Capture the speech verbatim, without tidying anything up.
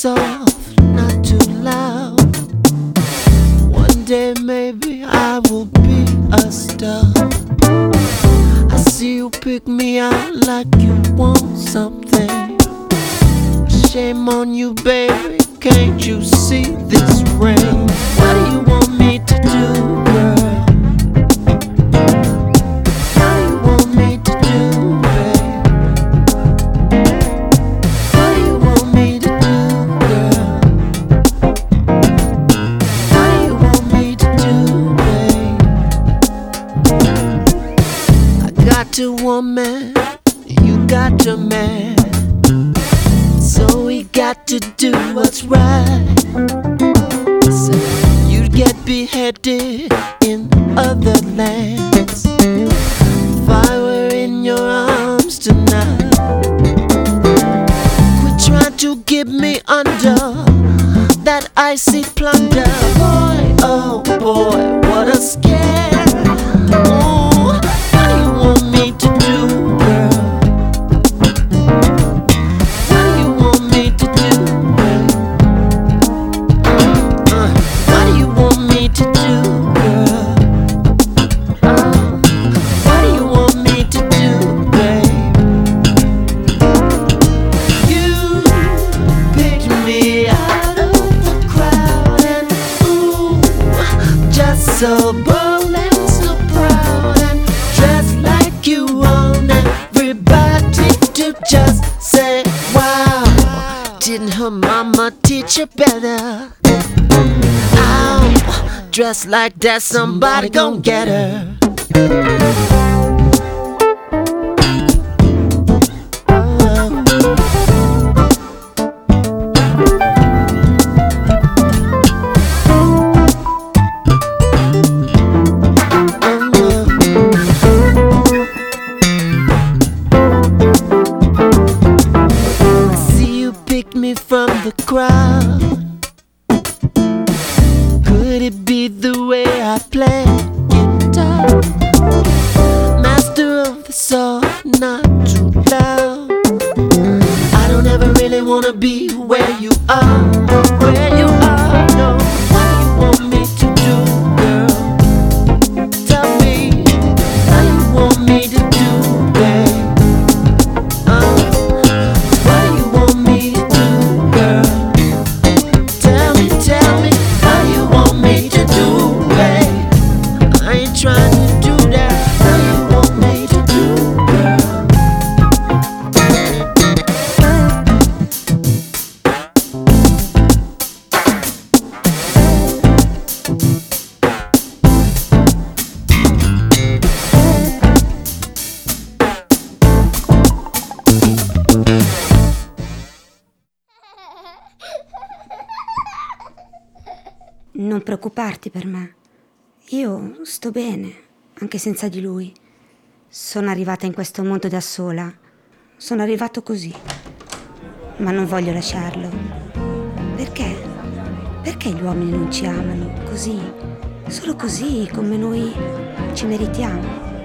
soft, not too loud. One day maybe I will be a star. I see you pick me out like you want something. Shame on you, baby, can't you see this ring? What do you want me to do, girl? What do you want me to do, babe? What do you want me to do, girl? What do you want me to do, babe? I got a woman, you got a man, so we got to do what's right. So you'd get beheaded in other lands if I were in your arms tonight. Quit trying to get me under that icy plunder. Boy, oh boy, what a scare. Oh, what do you want me to do, girl? So bold and so proud and dressed like you want everybody to just say wow. Didn't her mama teach her better? Ow, dressed like that, somebody gon' get her. Me from the crowd. Could it be the way I play guitar? Master of the song, not too loud. I don't ever really wanna be where you are, where you are, no. What do you want me to do, girl? Tell me, what do you want me to do, babe? Trying to do that, what do you want me to do, girl? Non preoccuparti per me. Io sto bene, anche senza di lui. Sono arrivata in questo mondo da sola. Sono arrivato così. Ma non voglio lasciarlo. Perché? Perché gli uomini non ci amano così? Solo così, come noi ci meritiamo.